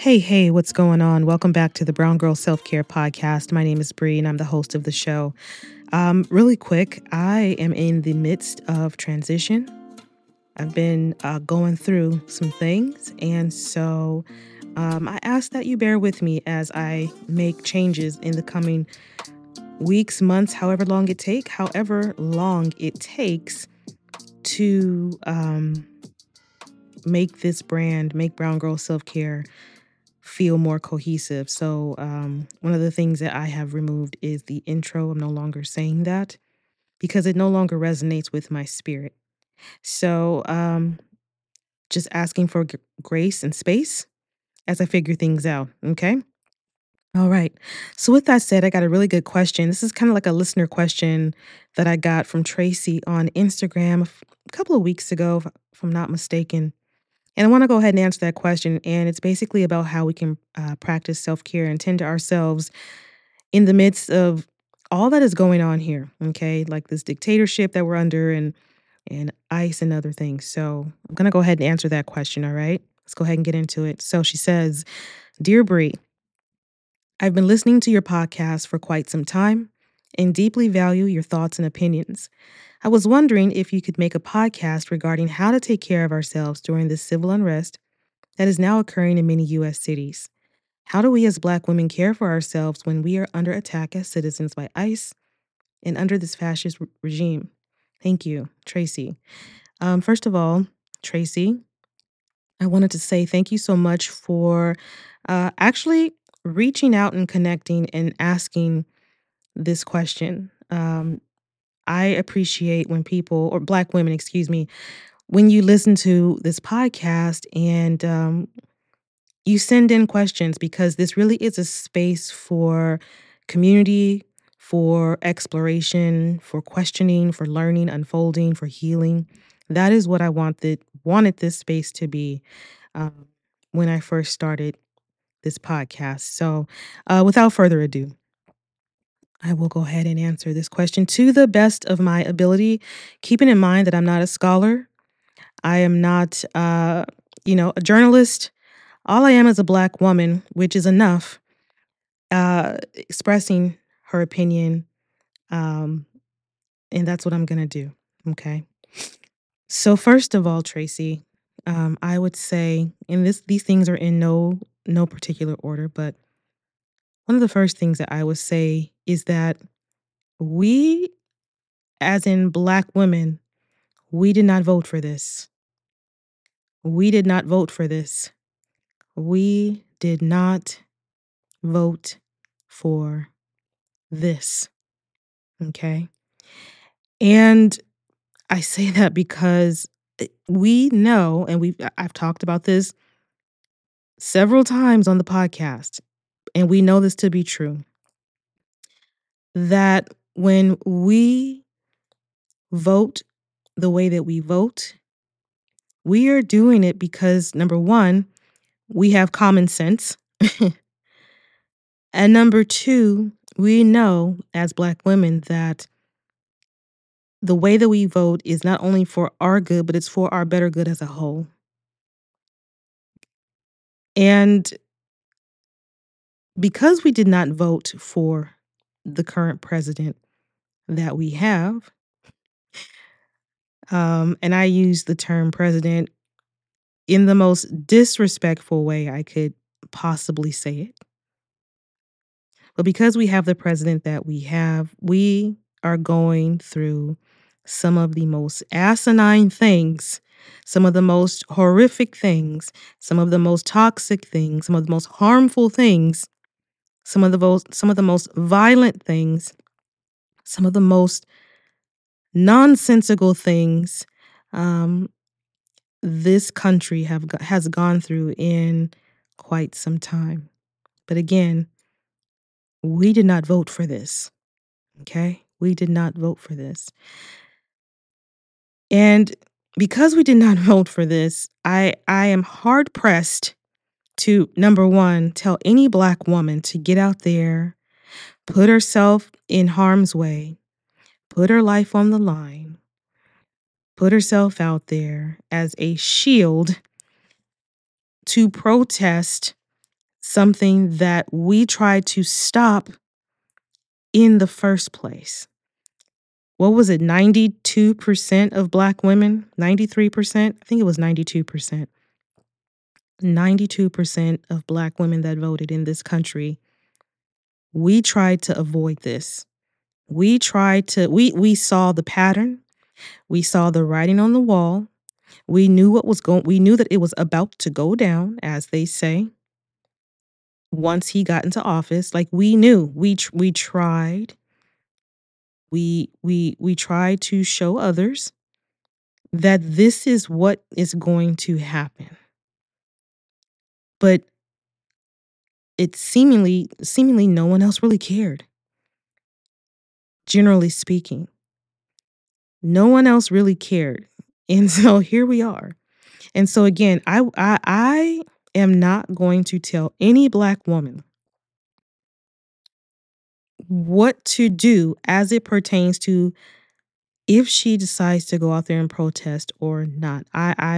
Hey, what's going on? Welcome back to the Brown Girl Self Care Podcast. My name is Bree and I'm the host of the show. Really quick, I am in the midst of transition. I've been going through some things, and so I ask that you bear with me as I make changes in the coming weeks, months, however long it takes to make Brown Girl Self Care feel more cohesive. So, one of the things that I have removed is the intro. I'm no longer saying that because it no longer resonates with my spirit. So, just asking for grace and space as I figure things out. Okay. All right. So, with that said, I got a really good question. This is kind of like a listener question that I got from Tracy on Instagram a couple of weeks ago, if I'm not mistaken. And I want to go ahead and answer that question. And it's basically about how we can practice self care and tend to ourselves in the midst of all that is going on here. Okay, like this dictatorship that we're under, and ICE and other things. So I'm gonna go ahead and answer that question. All right, let's go ahead and get into it. So she says, "Dear Bree, I've been listening to your podcast for quite some time and deeply value your thoughts and opinions. I was wondering if you could make a podcast regarding how to take care of ourselves during this civil unrest that is now occurring in many U.S. cities. How do we as Black women care for ourselves when we are under attack as citizens by ICE and under this fascist regime? Thank you, Tracy." First of all, Tracy, I wanted to say thank you so much for actually reaching out and connecting and asking this question. I appreciate when people, or Black women, excuse me, when you listen to this podcast and you send in questions, because this really is a space for community, for exploration, for questioning, for learning, unfolding, for healing. That is what I wanted this space to be um, when I first started this podcast. So, without further ado, I will go ahead and answer this question to the best of my ability, keeping in mind that I'm not a scholar. I am not, a journalist. All I am is a Black woman, which is enough, expressing her opinion. Um, and that's what I'm going to do. Okay. So, first of all, Tracy, I would say, and these things are in no particular order, but one of the first things that I would say is that we, as in Black women, we did not vote for this. We did not vote for this. We did not vote for this. Okay. And I say that because we know, and I've talked about this several times on the podcast, and we know this to be true, that when we vote the way that we vote, we are doing it because number one, we have common sense. And number two, we know as Black women that the way that we vote is not only for our good, but it's for our better good as a whole. And because we did not vote for the current president that we have, and I use the term president in the most disrespectful way I could possibly say it. But because we have the president that we have, we are going through some of the most asinine things, some of the most horrific things, some of the most toxic things, some of the most harmful things, some of the most violent things, some of the most nonsensical things um, this country has gone through in quite some time. But again, we did not vote for this. Okay? We did not vote for this. And because we did not vote for this, I am hard pressed to, number one, tell any Black woman to get out there, put herself in harm's way, put her life on the line, put herself out there as a shield to protest something that we tried to stop in the first place. What was it? 92% of Black women? 93%? I think it was 92%. 92% of Black women that voted in this country, we tried to avoid this. We saw the pattern. We saw the writing on the wall. We knew that it was about to go down, as they say, once he got into office. Like, we knew. We tried. We tried to show others that this is what is going to happen. But it seemingly no one else really cared. Generally speaking, no one else really cared. And so here we are. And so again, I am not going to tell any Black woman what to do as it pertains to if she decides to go out there and protest or not.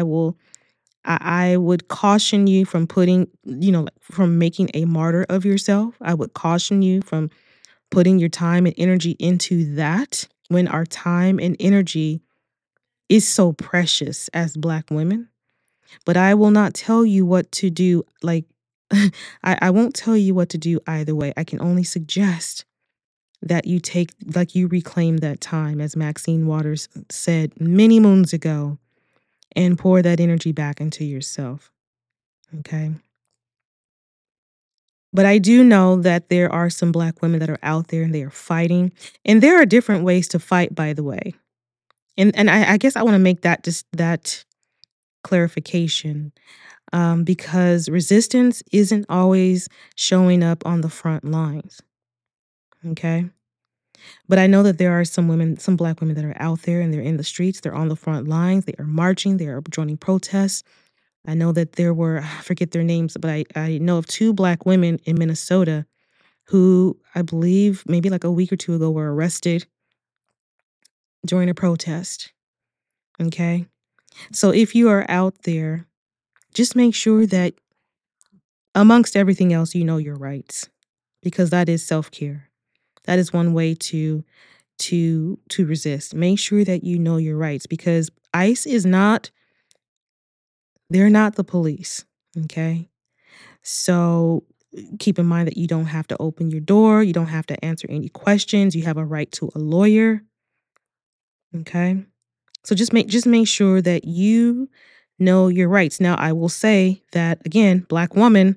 I would caution you from from making a martyr of yourself. I would caution you from putting your time and energy into that when our time and energy is so precious as Black women. But I will not tell you what to do. Like, I won't tell you what to do either way. I can only suggest that you reclaim that time, as Maxine Waters said many moons ago, and pour that energy back into yourself. Okay. But I do know that there are some Black women that are out there and they are fighting. And there are different ways to fight, by the way. And I guess I want to make that clarification, because resistance isn't always showing up on the front lines. Okay. But I know that there are some Black women that are out there and they're in the streets, they're on the front lines, they are marching, they are joining protests. I know that there were, I forget their names, but I know of 2 Black women in Minnesota who, I believe maybe like a week or 2 ago, were arrested during a protest. Okay. So if you are out there, just make sure that amongst everything else, you know your rights, because that is self-care. That is one way to resist. Make sure that you know your rights, because ICE they're not the police. Okay. So keep in mind that you don't have to open your door. You don't have to answer any questions. You have a right to a lawyer. Okay. So just make sure that you know your rights. Now, I will say that again, Black woman,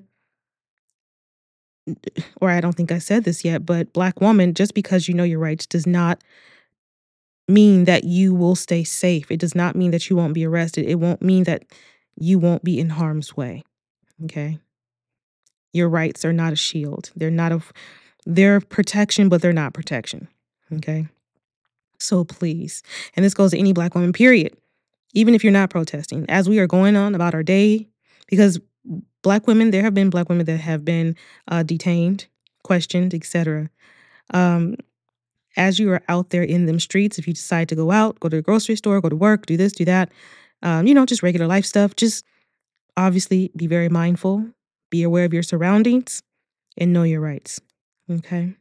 or I don't think I said this yet, but Black woman, just because you know your rights does not mean that you will stay safe. It does not mean that you won't be arrested. It won't mean that you won't be in harm's way. Okay. Your rights are not a shield. They're protection, but they're not protection. Okay. So please, and this goes to any Black woman, period. Even if you're not protesting, as we are going on about our day, because Black women, there have been Black women that have been detained, questioned, etc. As you are out there in them streets, if you decide to go out, go to the grocery store, go to work, do this, do that, just regular life stuff, just obviously be very mindful, be aware of your surroundings, and know your rights. Okay.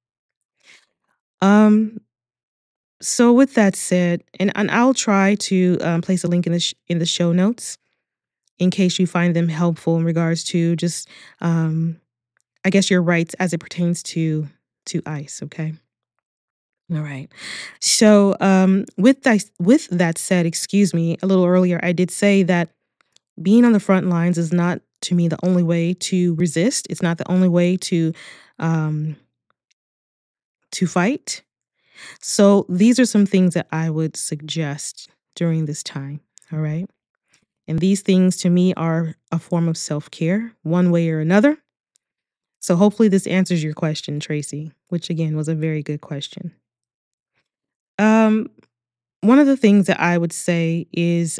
Um, so with that said, and I'll try to place a link in the show notes in case you find them helpful in regards to just, I guess, your rights as it pertains to ICE. Okay. All right. So with that said, excuse me, a little earlier I did say that being on the front lines is not, to me, the only way to resist. It's not the only way um, to fight. So these are some things that I would suggest during this time. All right. And these things to me are a form of self care, one way or another. So hopefully this answers your question, Tracy, which again was a very good question. Um, One of the things that I would say is,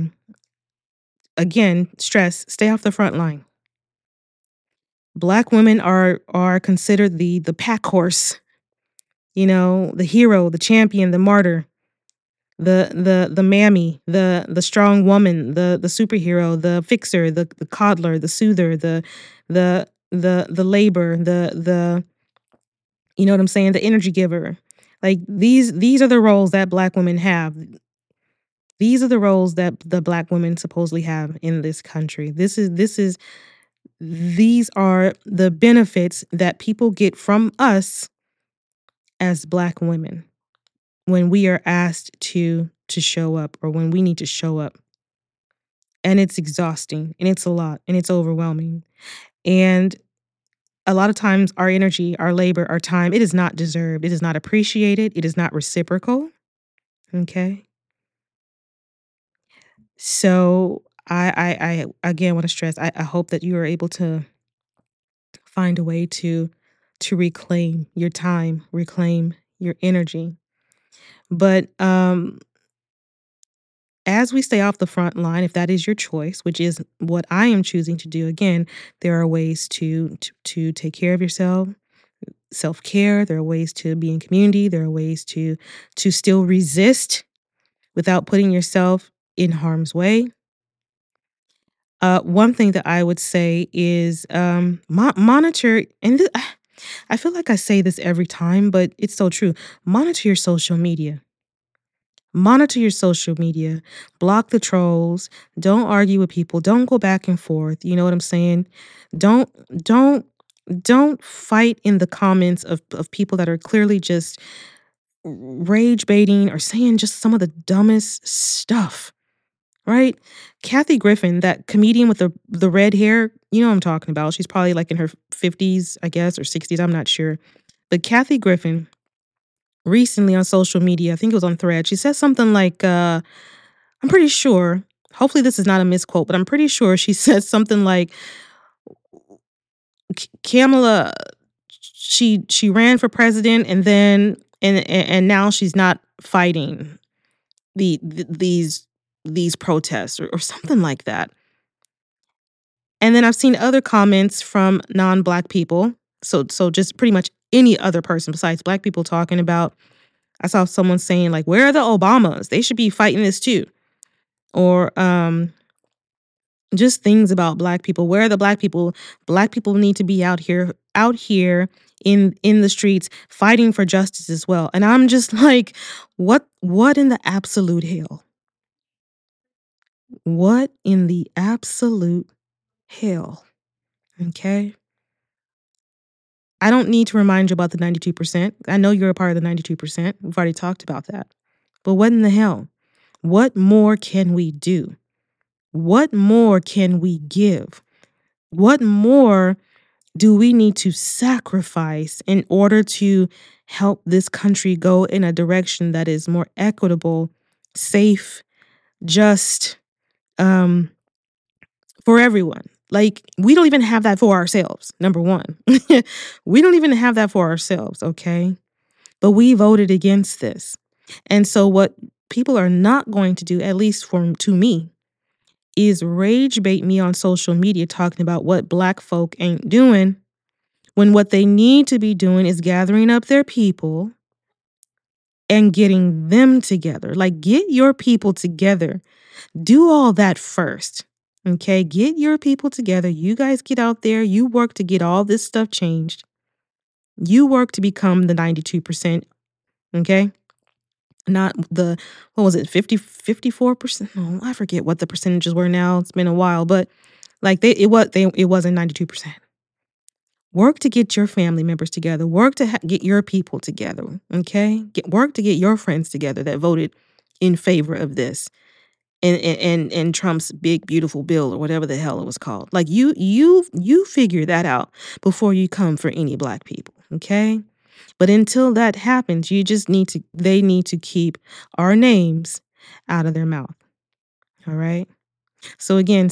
again, stress, stay off the front line. Black women are considered the pack horse, the hero, the champion, the martyr, the mammy, the strong woman, the superhero, the fixer, the coddler, the soother, the the labor, the you know what I'm saying, the energy giver. Like these are the roles that black women have. These are the roles that the black women supposedly have in this country. This is these are the benefits that people get from us as black women when we are asked to show up or when we need to show up. And it's exhausting and it's a lot and it's overwhelming. And a lot of times our energy, our labor, our time, it is not deserved. It is not appreciated. It is not reciprocal. Okay. So I again want to stress, I hope that you are able to find a way to reclaim your time, reclaim your energy. But as we stay off the front line, if that is your choice, which is what I am choosing to do, again, there are ways to take care of yourself, self-care. There are ways to be in community. There are ways to still resist without putting yourself in harm's way. One thing that I would say is monitor, and I feel like I say this every time, but it's so true. Monitor your social media. Monitor your social media. Block the trolls. Don't argue with people. Don't go back and forth. You know what I'm saying? Don't don't don't fight in the comments of people that are clearly just rage baiting or saying just some of the dumbest stuff. Right? Kathy Griffin, that comedian with the red hair, you know what I'm talking about. She's probably like in her 50s, I guess, or 60s, I'm not sure. But Kathy Griffin recently on social media, I think it was on Thread, she said something like, I'm pretty sure, hopefully this is not a misquote, but I'm pretty sure she said something like Kamala, she ran for president and then and now she's not fighting these protests or something like that. And then I've seen other comments from non-black people. So just pretty much any other person besides black people talking about, I saw someone saying like, where are the Obamas? They should be fighting this too. Or just things about black people. Where are the black people? Black people need to be out here in the streets fighting for justice as well. And I'm just like, what in the absolute hell? What in the absolute hell? Okay? I don't need to remind you about the 92%. I know you're a part of the 92%. We've already talked about that. But what in the hell? What more can we do? What more can we give? What more do we need to sacrifice in order to help this country go in a direction that is more equitable, safe, just, um, for everyone? Like, we don't even have that for ourselves, number one. We don't even have that for ourselves, okay? But we voted against this. And so what people are not going to do, at least to me, is rage bait me on social media talking about what black folk ain't doing when what they need to be doing is gathering up their people and getting them together. Like, get your people together. Do all that first. Okay, get your people together. You guys get out there. You work to get all this stuff changed. You work to become the 92%. Okay. Not the, what was it, 54%? Oh, I forget what the percentages were now. It's been a while, but like it wasn't 92%. Work to get your family members together. Work to get your people together. Okay, work to get your friends together that voted in favor of this and Trump's big beautiful bill or whatever the hell it was called. Like you figure that out before you come for any black people. Okay, but until that happens, they need to keep our names out of their mouth. All right. So again,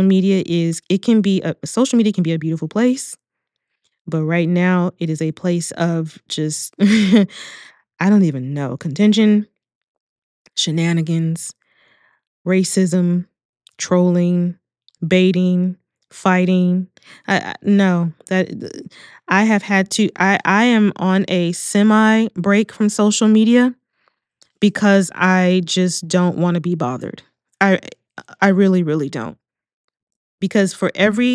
social media can be a beautiful place. But right now, it is a place of just, I don't even know, contention, shenanigans, racism, trolling, baiting, fighting. No, I have had to, I am on a semi break from social media because I just don't want to be bothered. I, I really, really don't. Because for every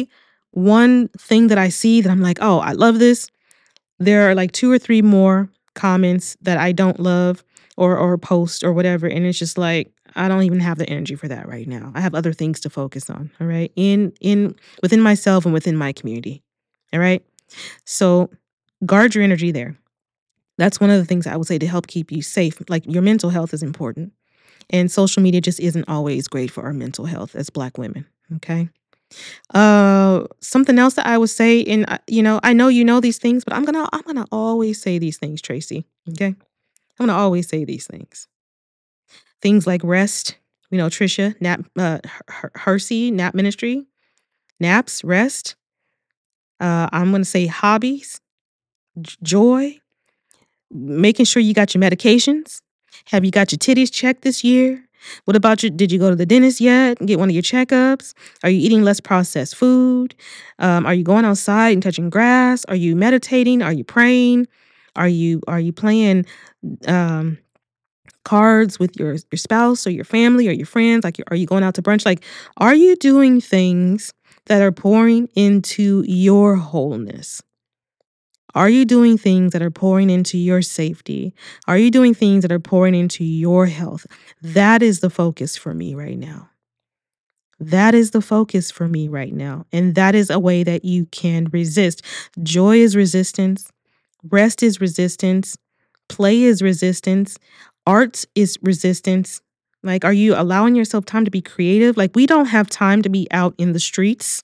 one thing that I see that I'm like, "Oh, I love this." There are like 2 or 3 more comments that I don't love or post or whatever, and it's just like, I don't even have the energy for that right now. I have other things to focus on, all right? In within myself and within my community. All right? So, guard your energy there. That's one of the things I would say to help keep you safe. Like, your mental health is important, and social media just isn't always great for our mental health as Black women, okay? Something else that I would say, and, I know you know these things, but I'm gonna always say these things, Tracy, okay? I'm gonna always say these things. Things like rest, Trisha, nap, Hersey, Nap Ministry, naps, rest. I'm gonna say hobbies, joy, making sure you got your medications. Have you got your titties checked this year? What about you? Did you go to the dentist yet and get one of your checkups? Are you eating less processed food? Are you going outside and touching grass? Are you meditating? Are you praying? Are you playing um, cards with your spouse or your family or your friends? Like, are you going out to brunch? Like, are you doing things that are pouring into your wholeness? Are you doing things that are pouring into your safety? Are you doing things that are pouring into your health? That is the focus for me right now. That is the focus for me right now. And that is a way that you can resist. Joy is resistance. Rest is resistance. Play is resistance. Art is resistance. Like, are you allowing yourself time to be creative? Like, we don't have time to be out in the streets.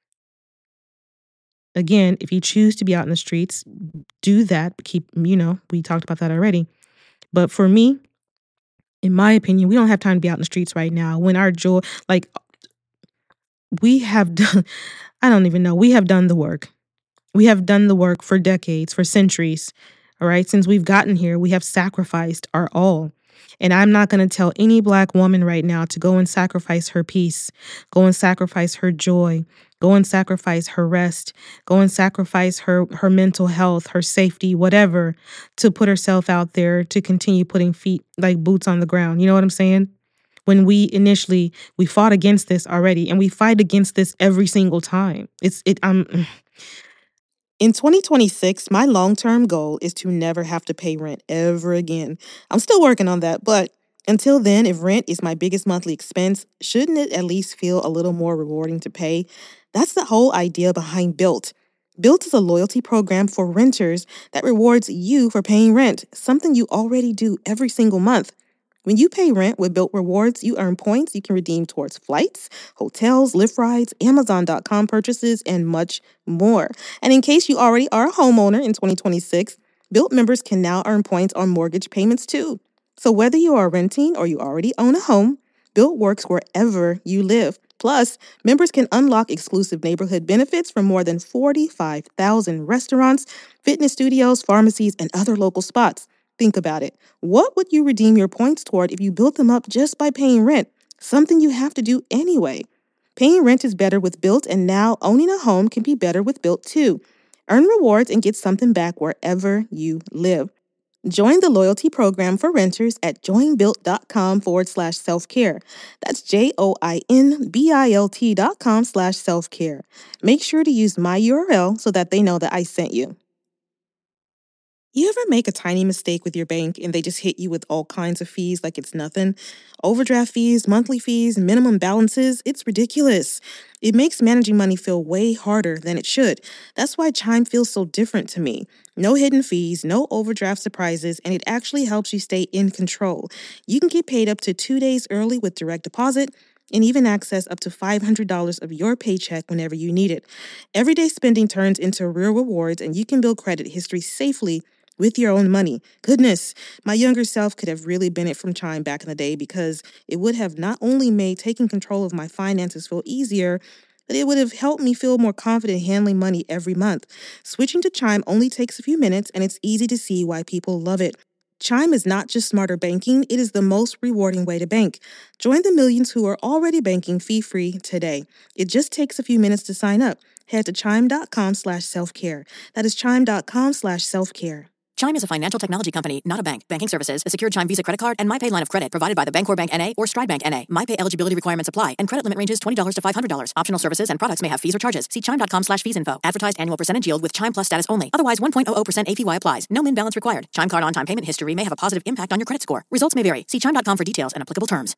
Again, if you choose to be out in the streets, do that. We talked about that already. But for me, in my opinion, we don't have time to be out in the streets right now when our joy, like, we have done, I don't even know, we have done the work. We have done the work for decades, for centuries. All right. Since we've gotten here, we have sacrificed our all. And I'm not going to tell any Black woman right now to go and sacrifice her peace, go and sacrifice her joy, go and sacrifice her rest, go and sacrifice her mental health, her safety, whatever, to put herself out there to continue putting feet like boots on the ground. You know what I'm saying? When we fought against this already, and we fight against this every single time. In 2026, my long term goal is to never have to pay rent ever again. I'm still working on that, but until then, if rent is my biggest monthly expense, shouldn't it at least feel a little more rewarding to pay? That's the whole idea behind Built. Built is a loyalty program for renters that rewards you for paying rent, something you already do every single month. When you pay rent with Built Rewards, you earn points you can redeem towards flights, hotels, Lyft rides, Amazon.com purchases, and much more. And in case you already are a homeowner in 2026, Built members can now earn points on mortgage payments too. So whether you are renting or you already own a home, Built works wherever you live. Plus, members can unlock exclusive neighborhood benefits from more than 45,000 restaurants, fitness studios, pharmacies, and other local spots. Think about it. What would you redeem your points toward if you built them up just by paying rent? Something you have to do anyway. Paying rent is better with Built, and now owning a home can be better with Built too. Earn rewards and get something back wherever you live. Join the loyalty program for renters at joinbuilt.com/self-care. That's JOINBILT.com/self-care. Make sure to use my URL so that they know that I sent you. You ever make a tiny mistake with your bank and they just hit you with all kinds of fees like it's nothing? Overdraft fees, monthly fees, minimum balances, it's ridiculous. It makes managing money feel way harder than it should. That's why Chime feels so different to me. No hidden fees, no overdraft surprises, and it actually helps you stay in control. You can get paid up to 2 days early with direct deposit and even access up to $500 of your paycheck whenever you need it. Everyday spending turns into real rewards, and you can build credit history safely with your own money. Goodness, my younger self could have really benefited from Chime back in the day because it would have not only made taking control of my finances feel easier, but it would have helped me feel more confident handling money every month. Switching to Chime only takes a few minutes, and it's easy to see why people love it. Chime is not just smarter banking, it is the most rewarding way to bank. Join the millions who are already banking fee-free today. It just takes a few minutes to sign up. Head to chime.com/self-care. That is chime.com/self-care. Chime is a financial technology company, not a bank. Banking services, a secured Chime Visa credit card, and MyPay line of credit provided by the Bancorp Bank N.A. or Stride Bank N.A. MyPay eligibility requirements apply, and credit limit ranges $20 to $500. Optional services and products may have fees or charges. See chime.com/fees info. Advertised annual percentage yield with Chime Plus status only. Otherwise, 1.00% APY applies. No min balance required. Chime card on-time payment history may have a positive impact on your credit score. Results may vary. See chime.com for details and applicable terms.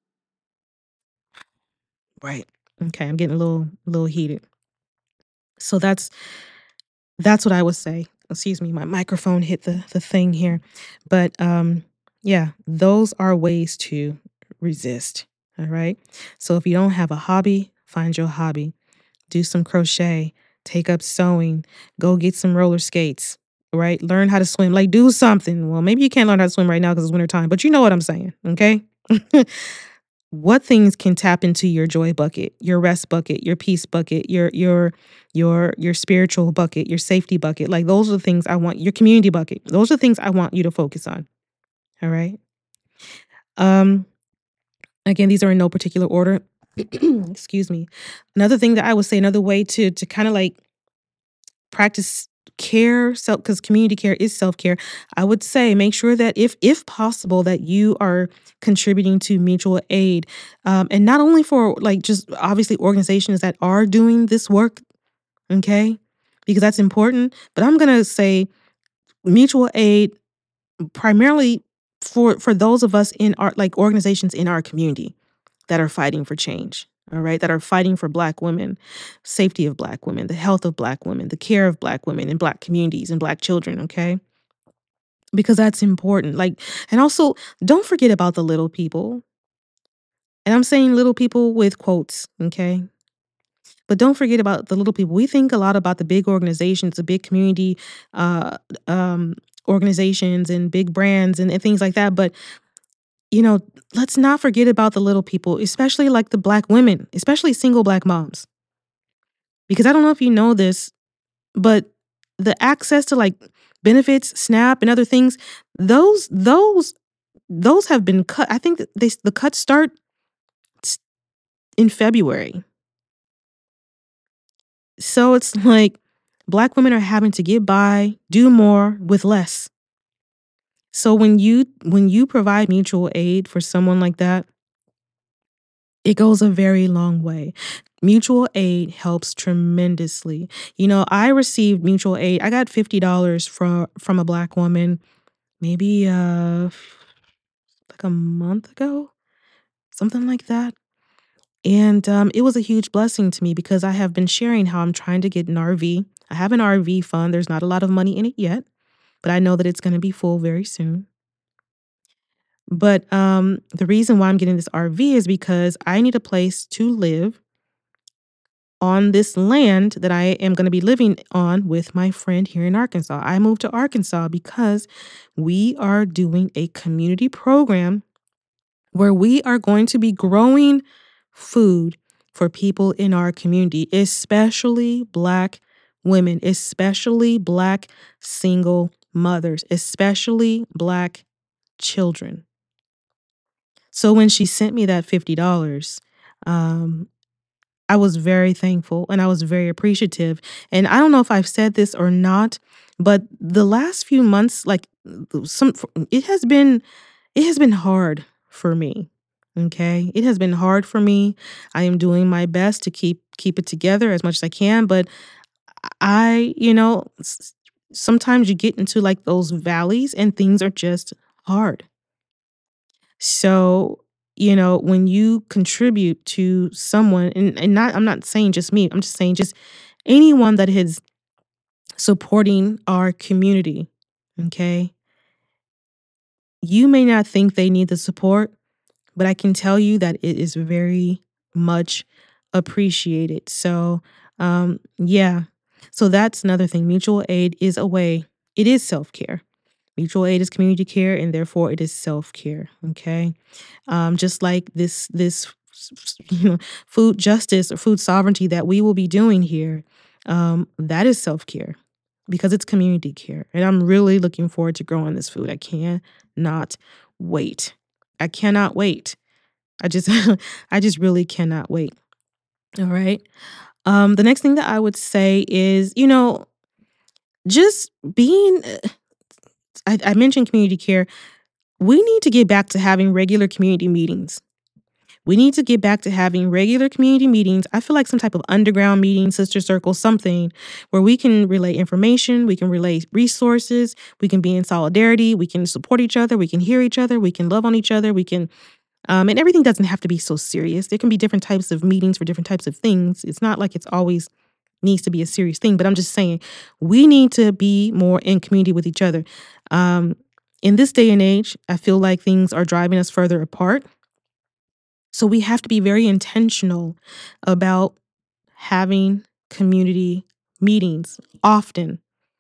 Right. Okay, I'm getting a little heated. So that's what I would say. Excuse me, my microphone hit the thing here. But yeah, those are ways to resist. All right. So if you don't have a hobby, find your hobby. Do some crochet, take up sewing, go get some roller skates, right? Learn how to swim. Like do something. Well, maybe you can't learn how to swim right now because it's winter time, but you know what I'm saying, okay? What things can tap into your joy bucket, your rest bucket, your peace bucket, your spiritual bucket, your safety bucket? Like those are the things I want, your community bucket. Those are the things I want you to focus on. All right. Um again, these are in no particular order. Excuse me. Another thing that I would say, another way to kind of like practice care, self, because community care is self-care. I would say make sure that if possible that you are contributing to mutual aid, and not only for like just obviously organizations that are doing this work, okay, because that's important, but I'm gonna say mutual aid primarily for those of us in our like organizations in our community that are fighting for change. All right, that are fighting for Black women, safety of Black women, the health of Black women, the care of Black women in Black communities and Black children. Okay, because that's important. Like, and also don't forget about the little people. And I'm saying little people with quotes. Okay, but don't forget about the little people. We think a lot about the big organizations, the big community uh, um, organizations and big brands and things like that. But you know, let's not forget about the little people, especially like the Black women, especially single Black moms. Because I don't know if you know this, but the access to like benefits, SNAP and other things, those have been cut. I think that the cuts start in February. So it's like Black women are having to get by, do more with less. So when you provide mutual aid for someone like that, it goes a very long way. Mutual aid helps tremendously. You know, I received mutual aid. I got $50 from a Black woman maybe like a month ago, something like that. And it was a huge blessing to me because I have been sharing how I'm trying to get an RV. I have an RV fund. There's not a lot of money in it yet, but I know that it's going to be full very soon. But the reason why I'm getting this RV is because I need a place to live on this land that I am going to be living on with my friend here in Arkansas. I moved to Arkansas because we are doing a community program where we are going to be growing food for people in our community, especially Black women, especially Black single mothers, especially Black children. So when she sent me that $50, um, I was very thankful and I was very appreciative. And I don't know if I've said this or not, but the last few months, like some, it has been hard for me. Okay, it has been hard for me. I am doing my best to keep it together as much as I can, but sometimes you get into like those valleys and things are just hard. So, when you contribute to someone, and not, I'm not saying just me, I'm just saying just anyone that is supporting our community, okay? You may not think they need the support, but I can tell you that it is very much appreciated. So, yeah. So that's another thing. Mutual aid is a way, it is self care. Mutual aid is community care, and therefore it is self care. Okay. Just like this food justice or food sovereignty that we will be doing here, that is self-care because it's community care. And I'm really looking forward to growing this food. I cannot wait. I cannot wait. I just I just really cannot wait. All right. The next thing that I would say is, just being I mentioned community care. We need to get back to having regular community meetings. We need to get back to having regular community meetings. I feel like some type of underground meeting, sister circle, something where we can relay information, we can relay resources, we can be in solidarity, we can support each other, we can hear each other, we can love on each other, we can, and everything doesn't have to be so serious. There can be different types of meetings for different types of things. It's not like it's always needs to be a serious thing, but I'm just saying we need to be more in community with each other. Um, in this day and age, I feel like things are driving us further apart. So we have to be very intentional about having community meetings often.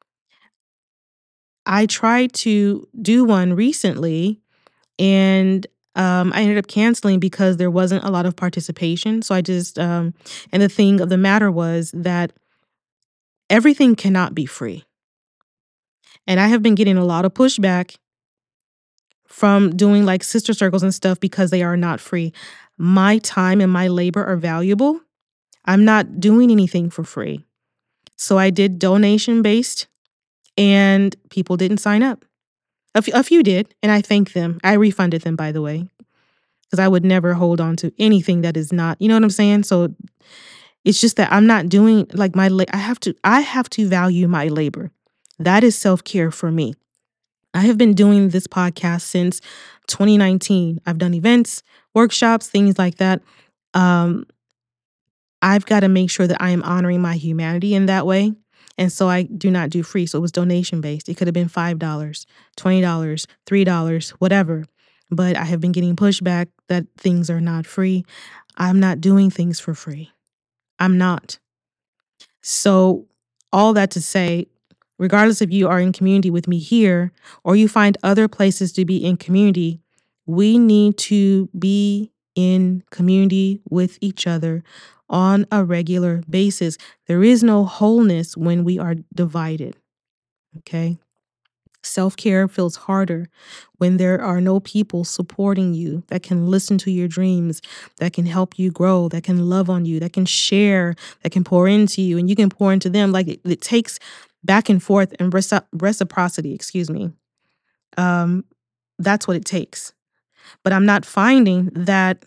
I tried to do one recently and I ended up canceling because there wasn't a lot of participation. So I just, and the thing of the matter was that everything cannot be free. And I have been getting a lot of pushback from doing like sister circles and stuff because they are not free. My time and my labor are valuable. I'm not doing anything for free. So I did donation based and people didn't sign up. A few did, and I thank them. I refunded them, by the way, because I would never hold on to anything that is not, you know what I'm saying? So it's just that I'm not doing like I have to value my labor. That is self-care for me. I have been doing this podcast since 2019. I've done events, workshops, things like that. Um, I've got to make sure that I am honoring my humanity in that way. And so I do not do free. So it was donation based. It could have been $5, $20, $3, whatever. But I have been getting pushback that things are not free. I'm not doing things for free. I'm not. So all that to say, regardless if you are in community with me here or you find other places to be in community, we need to be in community with each other on a regular basis. There is no wholeness when we are divided. Okay. Self-care feels harder when there are no people supporting you that can listen to your dreams, that can help you grow, that can love on you, that can share, that can pour into you, and you can pour into them. Like it takes back and forth and reciprocity, excuse me. That's what it takes. But I'm not finding that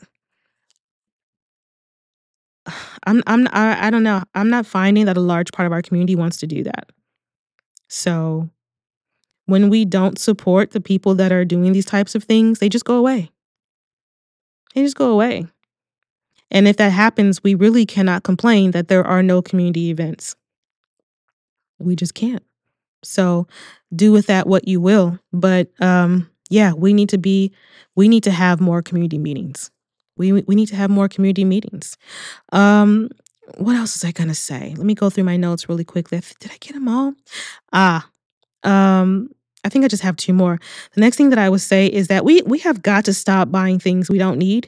I don't know. I'm not finding that a large part of our community wants to do that. So when we don't support the people that are doing these types of things, they just go away. They just go away. And if that happens, we really cannot complain that there are no community events. We just can't. So do with that what you will. But yeah, we need to have more community meetings. We need to have more community meetings. What else was I gonna say? Let me go through my notes really quickly. Did I get them all? Ah, I think I just have two more. The next thing that I would say is that we have got to stop buying things we don't need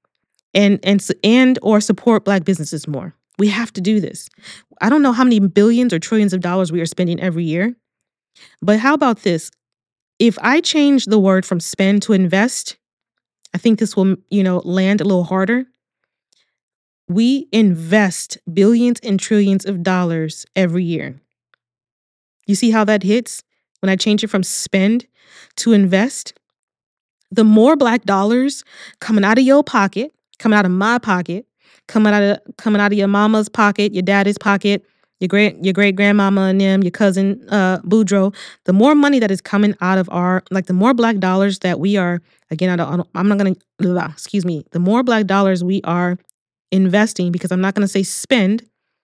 and or support Black businesses more. We have to do this. I don't know how many billions or trillions of dollars we are spending every year, but how about this? If I change the word from spend to invest, I think this will, land a little harder. We invest billions and trillions of dollars every year. You see how that hits when I change it from spend to invest? The more Black dollars coming out of your pocket, coming out of my pocket, coming out of your mama's pocket, your daddy's pocket, your great grandmama and them, your cousin Boudreaux, the more money that is coming out of the more Black dollars that we are, again, I'm not gonna, excuse me, the more Black dollars we are investing, because I'm not gonna say spend.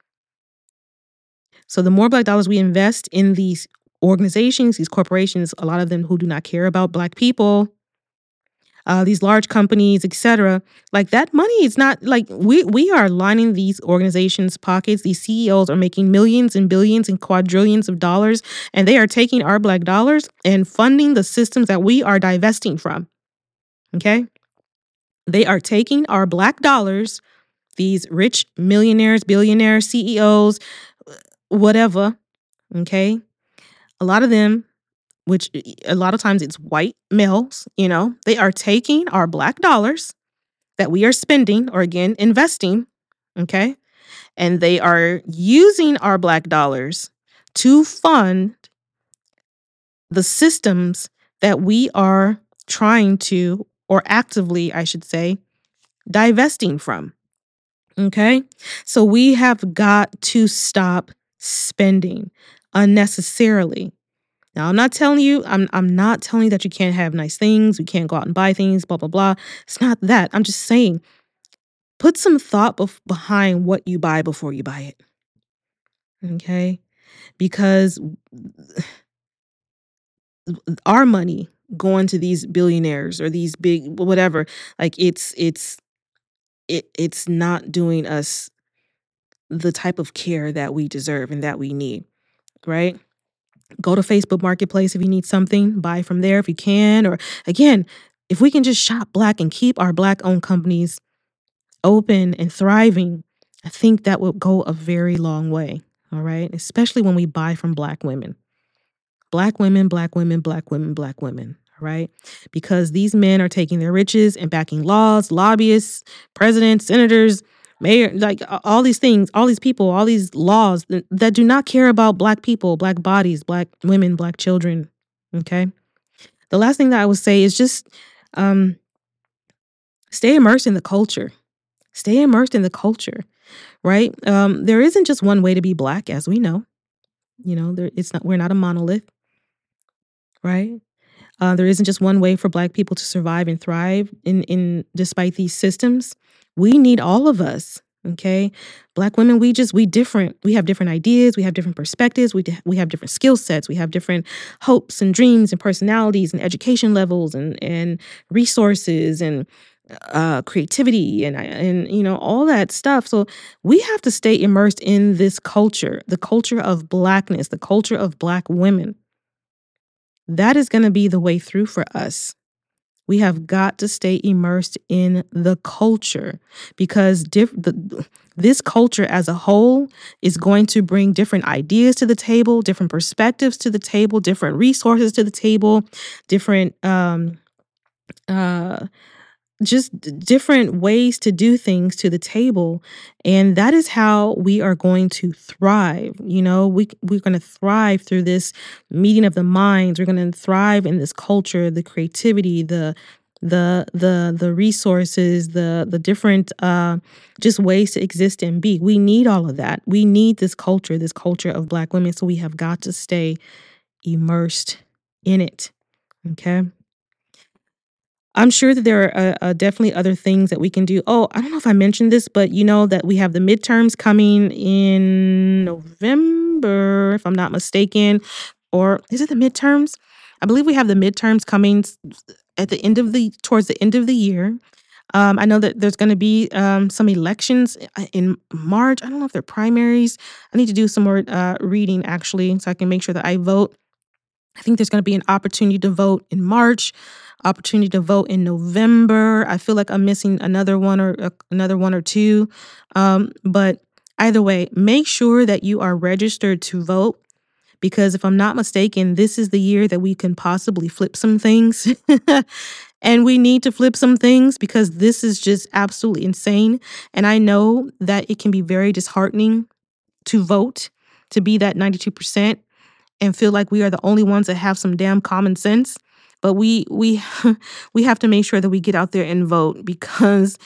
So the more Black dollars we invest in these organizations, these corporations, a lot of them who do not care about Black people, these large companies, etc. Like that money is not like we are lining these organizations' pockets. These CEOs are making millions and billions and quadrillions of dollars, and they are taking our Black dollars and funding the systems that we are divesting from. Okay? They are taking our Black dollars, these rich millionaires, billionaires, CEOs, whatever. Okay? A lot of them, which a lot of times it's white males, they are taking our Black dollars that we are spending or again, investing, okay? And they are using our Black dollars to fund the systems that we are trying to, or actively, I should say, divesting from. Okay. So we have got to stop spending unnecessarily. Now, I'm not telling you that you can't have nice things, you can't go out and buy things, blah, blah, blah. It's not that. I'm just saying, put some thought behind what you buy before you buy it. Okay. Because our money going to these billionaires or these big whatever, like it's not doing us the type of care that we deserve and that we need, right? Go to Facebook Marketplace if you need something, buy from there if you can. Or again, if we can just shop Black and keep our Black owned companies open and thriving, I think that will go a very long way. All right. Especially when we buy from Black women. Black women, Black women, Black women, Black women. All right. Because these men are taking their riches and backing laws, lobbyists, presidents, senators, mayor, like all these things, all these people, all these laws that do not care about Black people, Black bodies, Black women, Black children. Okay. The last thing that I would say is just um, stay immersed in the culture. Stay immersed in the culture, right? There isn't just one way to be Black, as we know. It's not. We're not a monolith, right? There isn't just one way for Black people to survive and thrive in despite these systems. We need all of us. Okay, Black women, we different. We have different ideas. We have different perspectives. We have different skill sets. We have different hopes and dreams and personalities and education levels and resources and creativity and all that stuff. So we have to stay immersed in this culture, the culture of Blackness, the culture of Black women. That is going to be the way through for us. We have got to stay immersed in the culture because this culture as a whole is going to bring different ideas to the table, different perspectives to the table, different resources to the table, different uh, just different ways to do things to the table, and that is how we are going to thrive. We're going to thrive through this meeting of the minds. We're going to thrive in this culture, the creativity, the resources, the different just ways to exist and be. We need all of that. We need this culture of Black women, so we have got to stay immersed in it. Okay. I'm sure that there are definitely other things that we can do. Oh, I don't know if I mentioned this, but you know that we have the midterms coming in November, if I'm not mistaken. Or is it the midterms? I believe we have the midterms coming at the end of towards the end of the year. I know that there's going to be some elections in March. I don't know if they're primaries. I need to do some more reading actually, so I can make sure that I vote. I think there's going to be an opportunity to vote in March, opportunity to vote in November. I feel like I'm missing another one or two. But either way, make sure that you are registered to vote because if I'm not mistaken, this is the year that we can possibly flip some things. And we need to flip some things because this is just absolutely insane. And I know that it can be very disheartening to vote, to be that 92% and feel like we are the only ones that have some damn common sense. But we we have to make sure that we get out there and vote because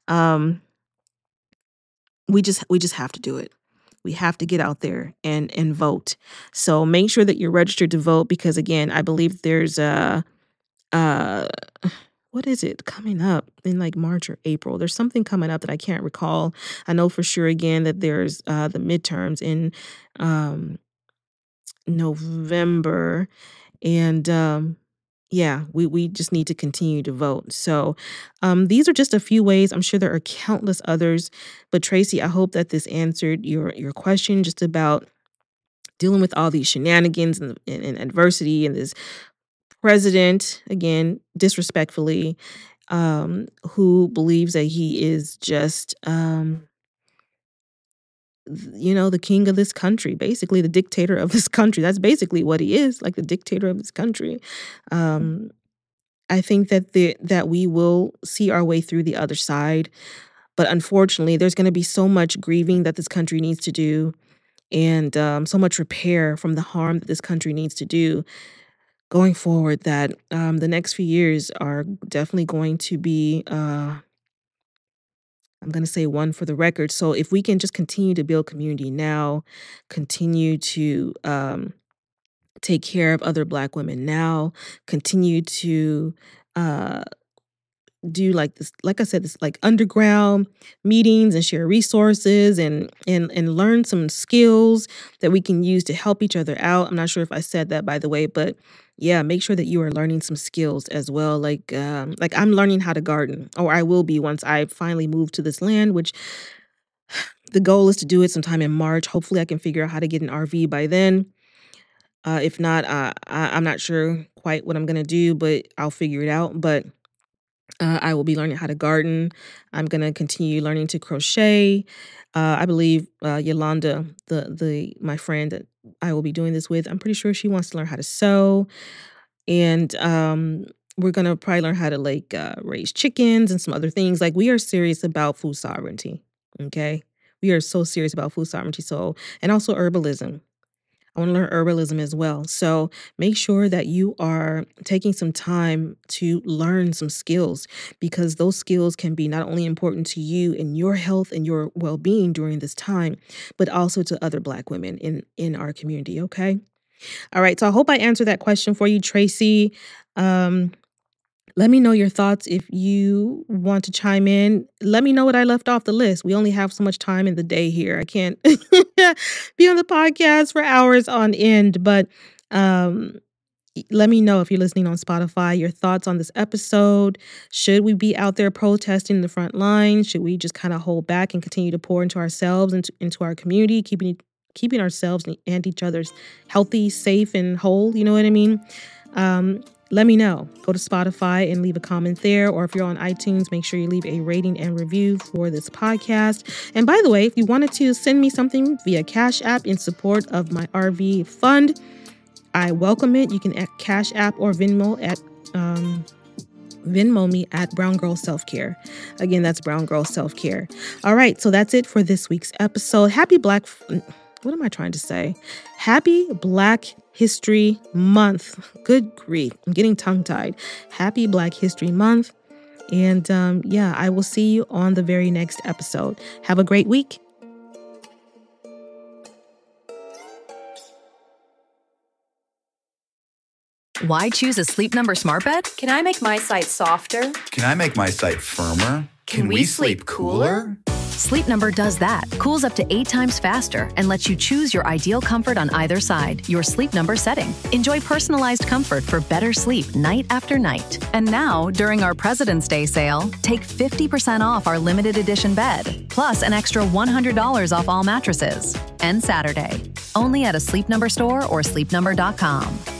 we just have to do it. We have to get out there and vote. So make sure that you're registered to vote because again, I believe there's uh what is it coming up in like March or April? There's something coming up that I can't recall. I know for sure again that there's the midterms in um November. And yeah, we just need to continue to vote. So these are just a few ways. I'm sure there are countless others. But Tracy, I hope that this answered your question just about dealing with all these shenanigans and adversity and this president, again, disrespectfully, who believes that he is just the king of this country, basically the dictator of this country. That's basically what he is, like the dictator of this country. Um, I think that we will see our way through the other side, but unfortunately, there's going to be so much grieving that this country needs to do, and so much repair from the harm that this country needs to do. going forward that the next few years are definitely going to be, I'm going to say one for the record. So if we can just continue to build community now, continue to take care of other Black women now, continue to uh, do like this, like I said, this like underground meetings and share resources and learn some skills that we can use to help each other out. I'm not sure if I said that, by the way, but yeah, make sure that you are learning some skills as well. Like I'm learning how to garden, or I will be once I finally move to this land, which the goal is to do it sometime in March. Hopefully I can figure out how to get an RV by then. If not, I'm not sure quite what I'm gonna do, but I'll figure it out. But I will be learning how to garden. I'm gonna continue learning to crochet. I believe Yolanda, the my friend that I will be doing this with, I'm pretty sure she wants to learn how to sew, and we're gonna probably learn how to like raise chickens and some other things. Like we are serious about food sovereignty. Okay, we are so serious about food sovereignty. So and also herbalism. I want to learn herbalism as well. So make sure that you are taking some time to learn some skills because those skills can be not only important to you and your health and your well-being during this time, but also to other Black women in our community. Okay. All right. So I hope I answered that question for you, Tracy. Um, Let me know your thoughts if you want to chime in. Let me know what I left off the list. We only have so much time in the day here. I can't be on the podcast for hours on end, but um, let me know if you're listening on Spotify, your thoughts on this episode. Should we be out there protesting in the front line? Should we just kind of hold back and continue to pour into ourselves, into our community, keeping ourselves and each other's healthy, safe, and whole? You know what I mean? Let me know. Go to Spotify and leave a comment there. Or if you're on iTunes, make sure you leave a rating and review for this podcast. And by the way, if you wanted to send me something via Cash App in support of my RV fund, I welcome it. You can Cash App or Venmo me at Brown Girl Self Care. Again, that's Brown Girl Self Care. All right. So that's it for this week's episode. What am I trying to say? Happy Black History Month. Good grief. I'm getting tongue-tied. Happy Black History Month. And I will see you on the very next episode. Have a great week. Why choose a Sleep Number smart bed? Can I make my site softer? Can I make my site firmer? Can we sleep cooler? Sleep Number does that. Cools up to 8 times faster and lets you choose your ideal comfort on either side, your Sleep Number setting. Enjoy personalized comfort for better sleep night after night. And now, during our President's Day sale, take 50% off our limited edition bed, plus an extra $100 off all mattresses. And Saturday. Only at a Sleep Number store or sleepnumber.com.